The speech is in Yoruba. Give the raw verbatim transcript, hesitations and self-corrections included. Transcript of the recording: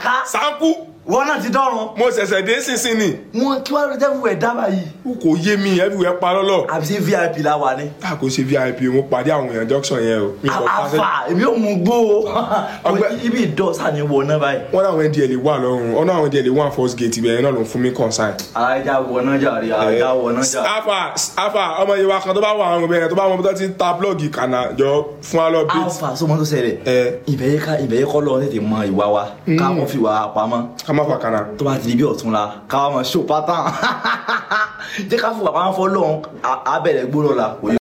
ká. Sanku. Wọ́n náà ti dọ́run. Mo ṣẹ̀ṣẹ̀ dé sísìn ni. Wọ́n kí wọ́n lè everywhere dábàá yìí. Kò yé mi everywhere pa lọ́lọ́. Àbí ṣe V I P la wà ní. A kò ṣe V I P mo pàdé àwọn èèyàn junction yẹn o. Àfà èmi ò mú gbó o. Ibi ìdọ́sà ni wọ náà báyìí. Wọ́n náà wọ́n di ẹ̀lẹ́ wà lọ́rùn. Wọ́n náà wọ́n di ẹ̀lẹ́ wà first gate ibẹ̀ yẹn náà ló ń fún mi consign. Alájà wọ náà jàre, alájà wọ náà jàre. Afa afa ọmọ Yorùbá kan tó bá wà àwọn obìnrin tó bá wọn tó ti ń ta blọ́ọ̀gì kànáà jọ fún wa lọ bí. Alpha sọmọ tó ṣẹlẹ̀. Ìbẹ̀yẹ kọ́ lọ tètè mọ ìwà wa. Ká wọ́n fi wà pamọ́. Ká má fà kànáà. Tó bá ti di bí ọ̀tún la ká wá mọ̀ ṣó pátán jẹ́ ká fún bàbá wọn fọ́ lọ́hún abẹ́rẹ́ gbóná la.